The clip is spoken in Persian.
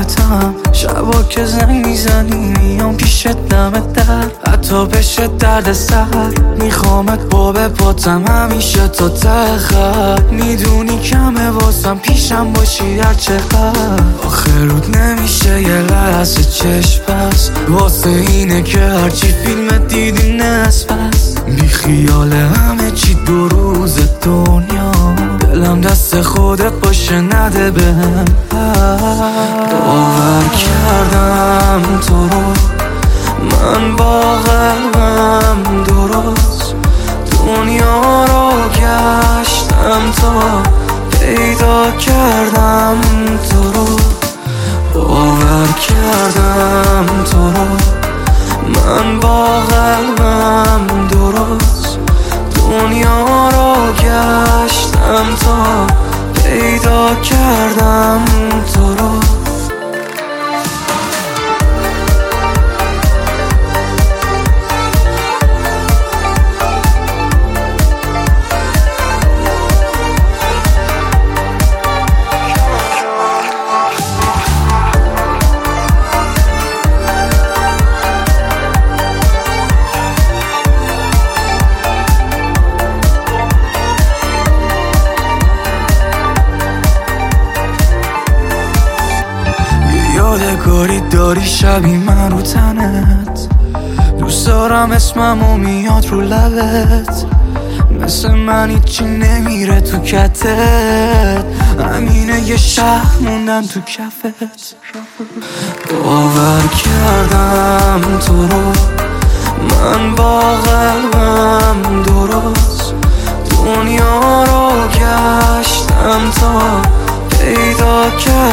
خودتم. شبا که زنگ میزنی میام پیش دمت در، حتی بشه درد سر میخوامت با پاتم همیشه تا ته خط. میدونی کمه واسم پیشم باشی هر چقدر، آخه رود نمیشه یه لحظه چشم بس. واسه اینه که هرچی فیلم دیدی نصف بس. بی خیال همه چی دو روز دنیا، دلم دست خودت باشه نده بهم. باور کردم تو رو من با قلبم درست، دنیا رو گشتم تا پیدا کردم تو رو. باور کردم تو رو من با قلبم درست، دنیا رو گشتم تا پیدا کردم تو رو. یادگاری داری شبیه من رو تنت، دوست دارم اسممو میاد رو لبت. مثل من هیچی نمیره تو کتت، همینه یه شهر موندن تو کفت. باور کردم تو رو من با قلبم درست، دنیا رو گشتم تا پیدا کردم